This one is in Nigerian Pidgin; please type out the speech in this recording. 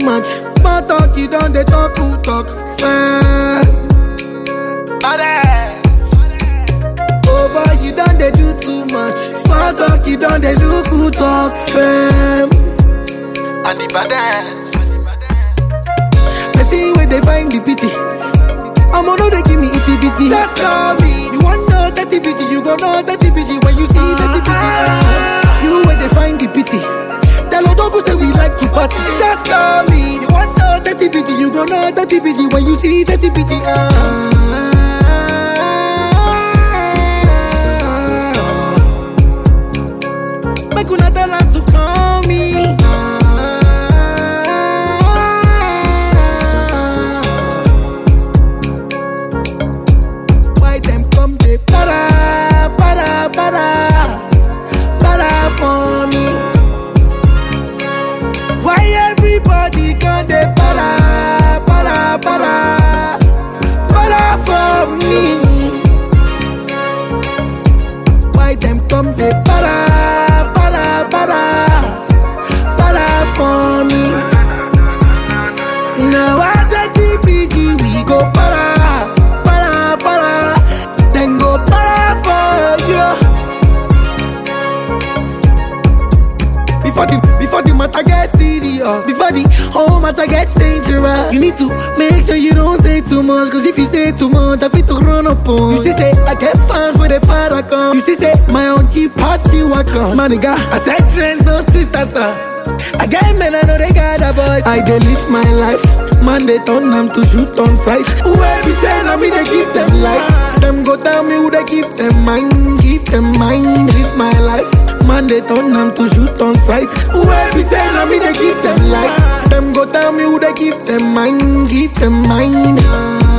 much. Small talk, you don't they talk, who talk fair. Oh boy, you don't they do too much. Small talk, you don't they do who talk fair. And the baddest. I see where they find the pity. I'm know they give me itty bitty. Just call me. You want know dirty bitty, you gon' know dirty bitty when you see dirty bitty. You where they find the pity. Tell Odogu say we like to party. Just call me. You want know dirty bitty, you gon' know dirty bitty when you see dirty bitty. Make una tell her to call me. Why them come they para for me? Why everybody come they para for me? Why them come they para for me? Now at TPG we go para, then go para for you. Before the matter gets serious, before the whole matter gets dangerous, you need to make sure you don't say too much. Cause if you say too much, I feel to run up on. You see say, I get fans with a paragon. You see say, my own cheap past you I come. My nigga, I said trends, no street stuff. I get men, I know they got a voice. I dey live my life. Man, they turn them to shoot on sight. Whoever be saying, I mean, they give them life. Them go tell me who they give them mind. Give them mind, live my life. Man, they turn them to shoot on sight. Whoever be saying, I mean, they give them life. Them go tell me who they give them mind. Give them mind.